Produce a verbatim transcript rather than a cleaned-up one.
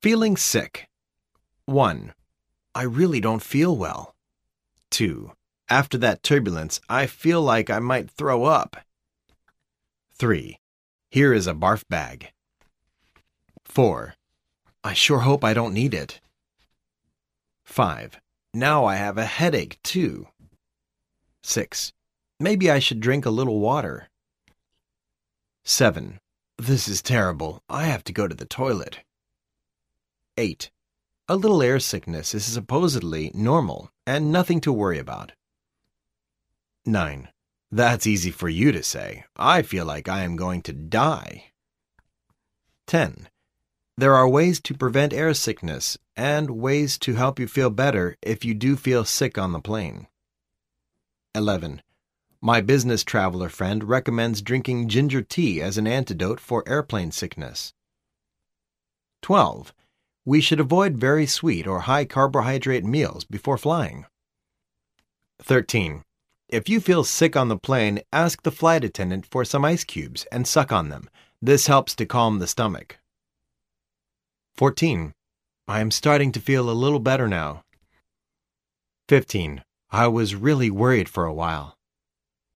Feeling sick. one. I really don't feel well. two. After that turbulence, I feel like I might throw up. three. Here is a barf bag. four. I sure hope I don't need it. five. Now I have a headache, too. six. Maybe I should drink a little water. seven. This is terrible. I have to go to the toilet. eight. A little air sickness is supposedly normal and nothing to worry about. nine. That's easy for you to say. I feel like I am going to die. ten. There are ways to prevent air sickness and ways to help you feel better if you do feel sick on the plane. eleven. My business traveler friend recommends drinking ginger tea as an antidote for airplane sickness. twelve. We should avoid very sweet or high carbohydrate meals before flying. thirteen. If you feel sick on the plane, ask the flight attendant for some ice cubes and suck on them. This helps to calm the stomach. fourteen. I am starting to feel a little better now. fifteen. I was really worried for a while.